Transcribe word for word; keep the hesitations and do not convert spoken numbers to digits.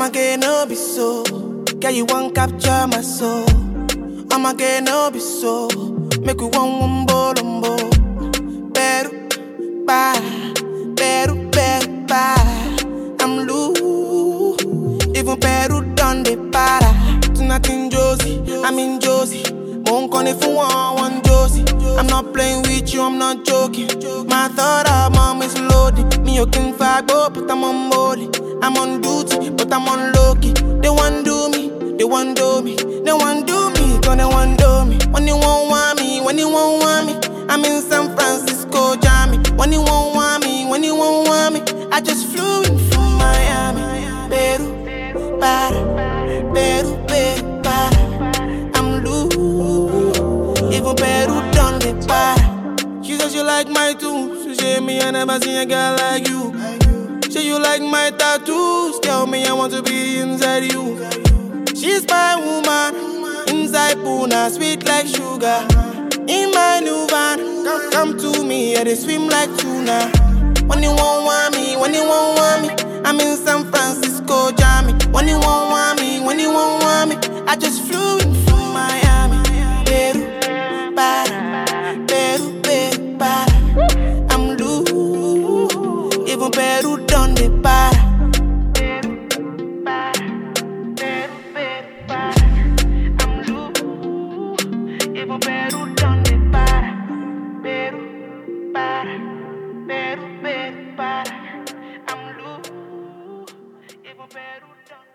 I'ma get no be so. Girl, you won't capture my soul. I'ma get no be so. Make you one one bolombo. Beru, ba, beru, beru, ba. I'm loose. Even Peru done the para. Tonight in Josie, I'm in Josie. Won't call if you want one Josie. I'm not playing with you, I'm not joking. My thought of mom is loaded. Me you can fight, but I'm on molly. I'm on duty, but I'm on low-key. They want do me, they want do me. They want do me, cause they want do me. When you won't want me, when you won't want me, I'm in San Francisco, Jammy. When you won't want me, when you won't want me, I just flew in from Miami. Peru, para, Peru, Peru, para. I'm loose, even Peru done the para. She said she like my tunes. She said me, I never seen a girl like you. Say you like my tattoos. Tell me I want to be inside you. She's my woman. Inside Puna, sweet like sugar. In my new van, come, come to me, yeah, they swim like tuna. When you won't want me, when you won't want me, I'm in San Francisco, Jammy. When you won't want me, when you won't want me, I just flew in from Miami. Peru, para, Peru, Peru, para. I'm loose, even Peru done the para. Peru, para, Peru, Peru, para. I'm loose, even Peru done the para. Peru, para, Peru, Peru, para. I'm loose, even Peru done.